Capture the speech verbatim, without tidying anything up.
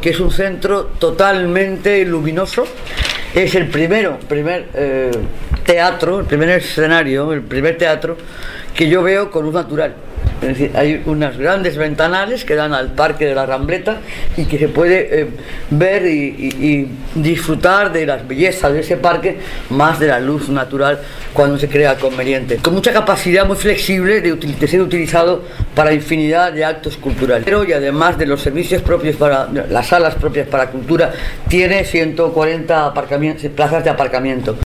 que es un centro totalmente luminoso. Es el primero, primer eh, teatro, el primer escenario, el primer teatro que yo veo con luz natural. Es decir, hay unas grandes ventanales que dan al Parque de la Rambleta y que se puede eh, ver y, y, y disfrutar de las bellezas de ese parque, más de la luz natural cuando se crea conveniente. Con mucha capacidad, muy flexible de, de ser utilizado para infinidad de actos culturales. Pero, y además de los servicios propios para las salas propias para cultura, tiene ciento cuarenta aparcamientos, plazas de aparcamiento.